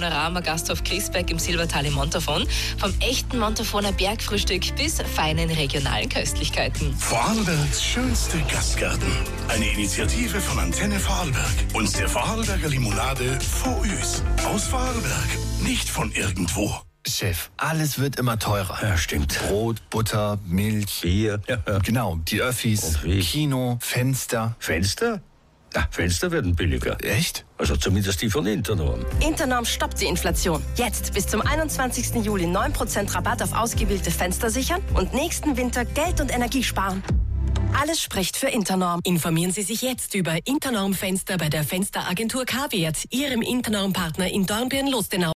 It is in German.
Panorama Gasthof Griesbeck im Silbertal in Montafon. Vom echten Montafoner Bergfrühstück bis feinen regionalen Köstlichkeiten. Vorarlbergs schönste Gastgarten. Eine Initiative von Antenne Vorarlberg und der Vorarlberger Limonade Faux aus Vorarlberg, nicht von irgendwo. Chef, alles wird immer teurer. Ja, stimmt. Brot, Butter, Milch. Bier. Ja. Genau, die Öffis, Kino, Fenster. Fenster? Ja, Fenster werden billiger. Echt? Also zumindest die von Internorm. Internorm stoppt die Inflation. Jetzt bis zum 21. Juli 9% Rabatt auf ausgewählte Fenster sichern und nächsten Winter Geld und Energie sparen. Alles spricht für Internorm. Informieren Sie sich jetzt über Internorm Fenster bei der Fensteragentur K-Wert, Ihrem Internorm-Partner in Dornbirn-Lustenau.